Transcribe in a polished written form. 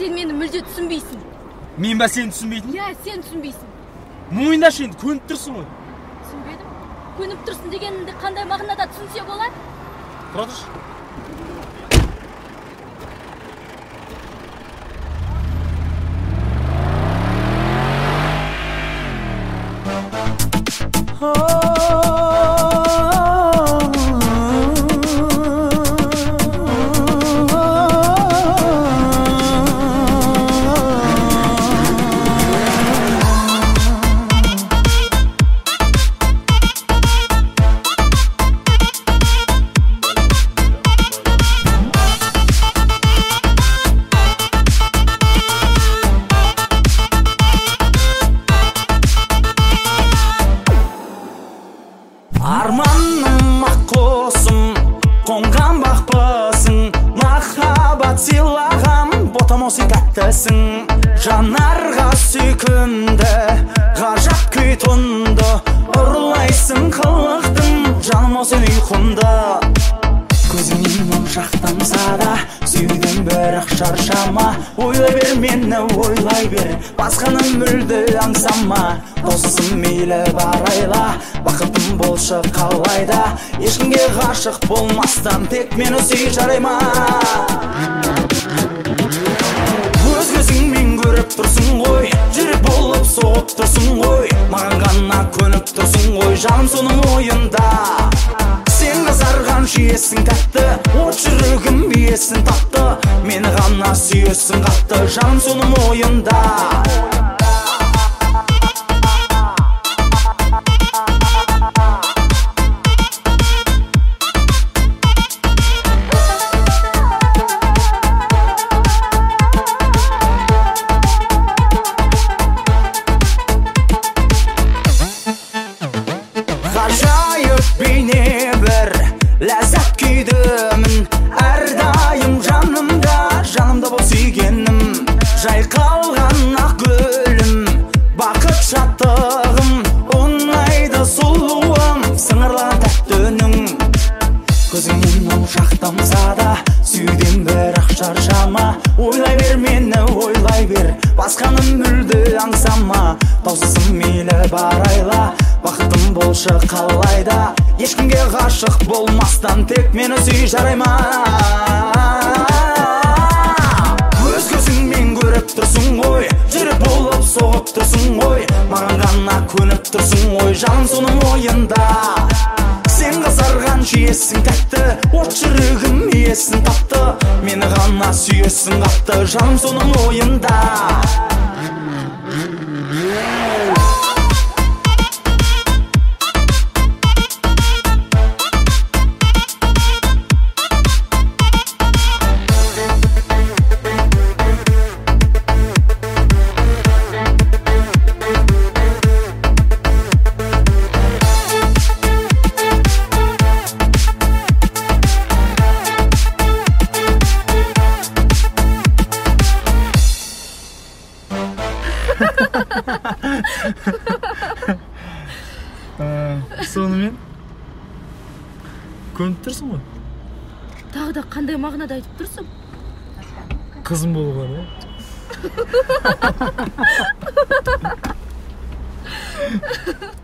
Сен мені мүлде түсінбейсің. Мен ба сені түсінбейтін? Иә, сен түсінбейсің. Мойындашы енді көніп тұрсың ғой. Түсінбедім. Көніп тұрсың дегеніңді қандай мағынада түсінсе болады? Тұра тұршы. Арманым аққосым, қонған бақпысың, махаббат сыйлаған ботам осы тәттісің. Жанарға сүйкімді, ғажап күй тұнды, ұрлайсың қылықтың, жаным осы ұйқымды. Көзіңнен мұң жақтамса да, сүйдім бірақ шаршама. Ойлай бер мені, ойлай бер, басқаны мүлде аңсама. Досысың мейлі барайла, бақытым болшы қалайда. Ешкімге ғашық болмастан, тек мені сүй жарай ма? Өз көзіңмен көріп тұрсың ғой, жүрек болып соғып тұрсың ғой. Маған ғана көніп тұрсың ғой, жаным соның ойында. Сен қызарған жиесің тәтті, от жүрегім биесін тапты. Мені ғана сүйесің қатты, жаным соның ойында. Ғажайып бейне бір ләззат күйдімін, әрдайым жанымда, жанымда бол сүйгенім. Жайқалған ақ гүлім, бақыт шаттығым, оңайды сұлуым, сыңырлаған тәтті үнің. Көзіңнен мұң жақтамса да, сүйдім бірақ шаршама. Ойлай бер мені, ойлай бер, басқаны мүлде аңсама. Таусызым мейлі барайла, бақытым болшы қалайда. Ешкімге ғашық болмастан, тек мені сүй жарай ма? Өз көзіңмен көріп тұрсың ғой, жүрек болып соғып тұрсың ғой. Маған ғана көніп тұрсың ғой, жаным соның ойында. Сен қызарған жиесің тәтті, от жүрегім иесін тапты. Мені ғана сүйесің қатты, жаным соның ойында. Сонымен көніп тұрсың ғой? Тағы да қандай мағынада айтып тұрсың? Қызым болуға да.